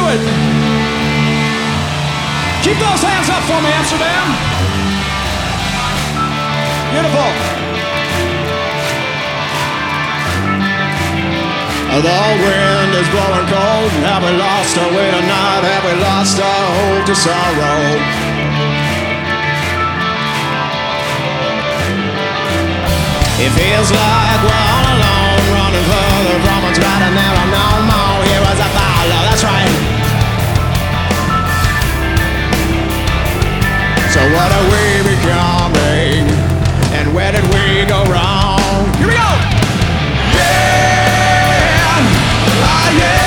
it. Keep those hands up for me, Amsterdam. Beautiful. The wind is blowing cold. Have we lost our way tonight? Have we lost our hold to sorrow? It feels like we're all alone, running further from what's right, and there are no more heroes to follow. That's right. So what are we becoming? And where did we go wrong? Here we go! Yeah! Ah, yeah!